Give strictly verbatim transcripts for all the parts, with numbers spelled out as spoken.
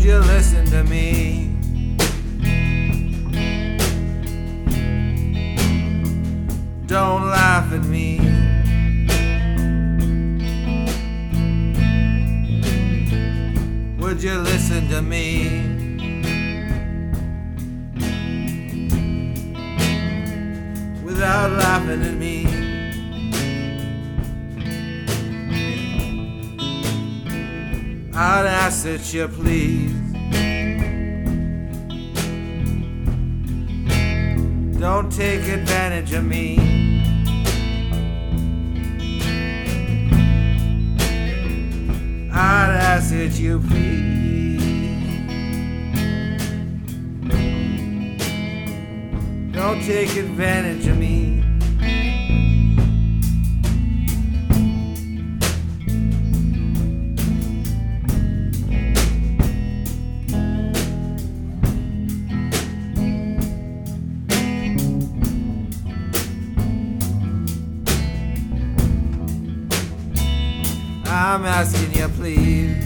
you listen to me? Don't laugh at me. Would you listen to me? Without laughing at me. I'd ask that you please don't take advantage of me. I'd ask that you please don't take advantage of me. I'm asking you, please.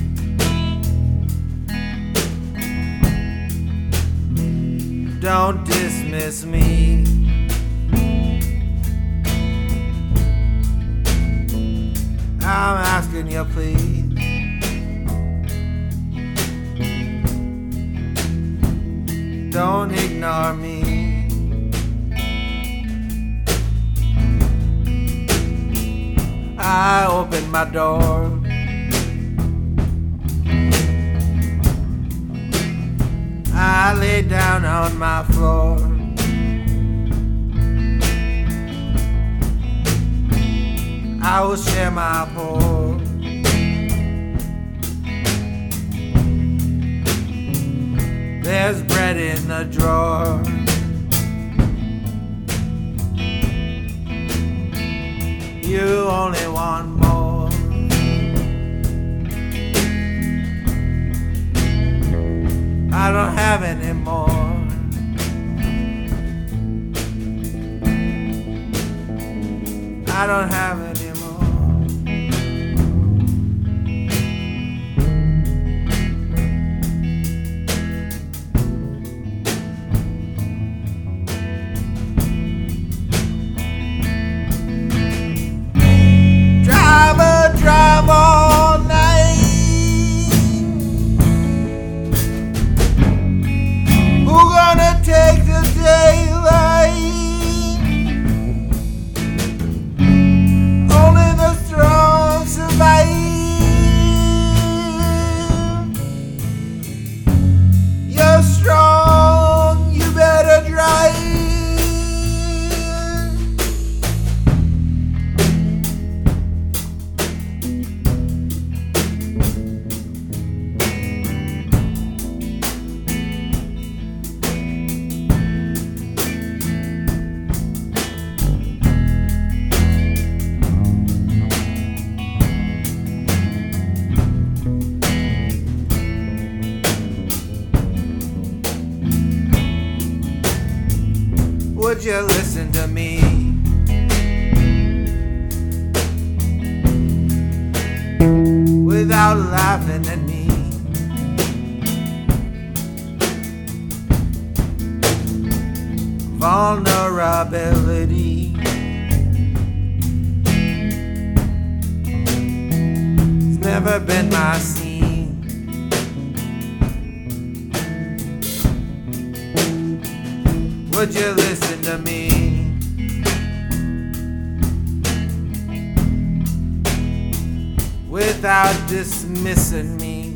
Don't dismiss me. I'm asking you, please. Don't ignore me. I opened my door. I lay down on my floor. I will share my pour. There's bread in the drawer. You only want more. I don't have any more. I don't have any more. Driver, drive all night. Who gonna take the daylight? Only the strong survive. You're strong, you better drive. Would you listen to me? Without laughing at me. Vulnerability. It's never been my scene. Would you listen to me? Without dismissing me.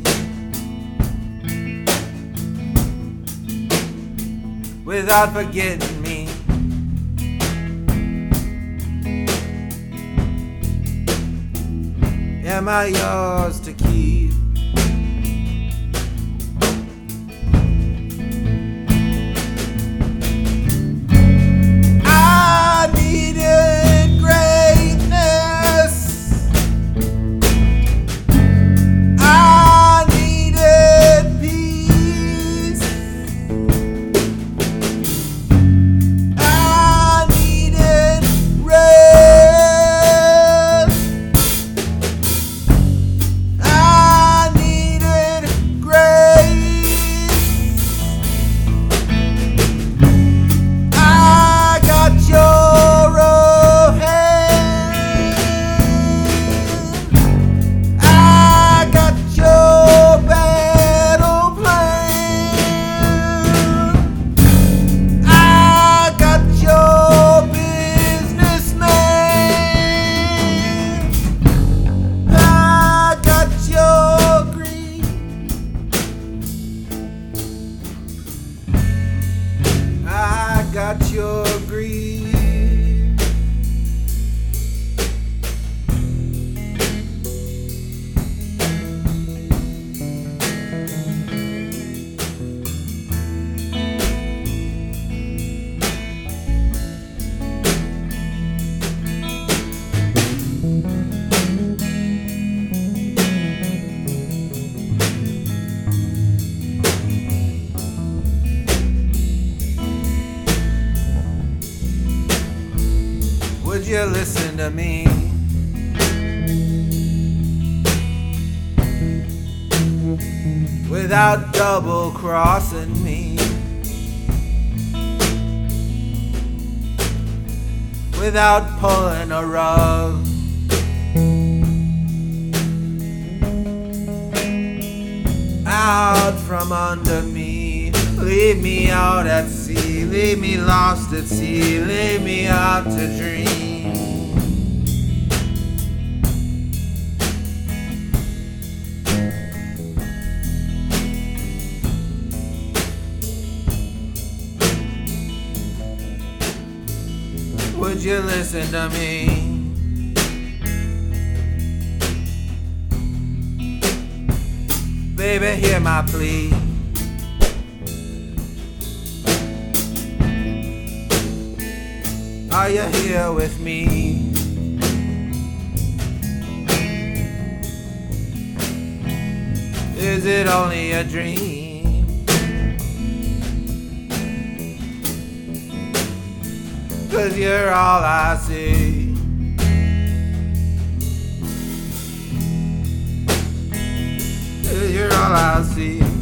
Without forgetting me. Am I yours to keep? I listen to me? Without double crossing me, without pulling a rug, out from under me. Leave me out at sea, leave me lost at sea, leave me out to dream. Would you listen to me? Baby, hear my plea. Are you here with me? Is it only a dream? 'Cause you're all I see. You're all I see.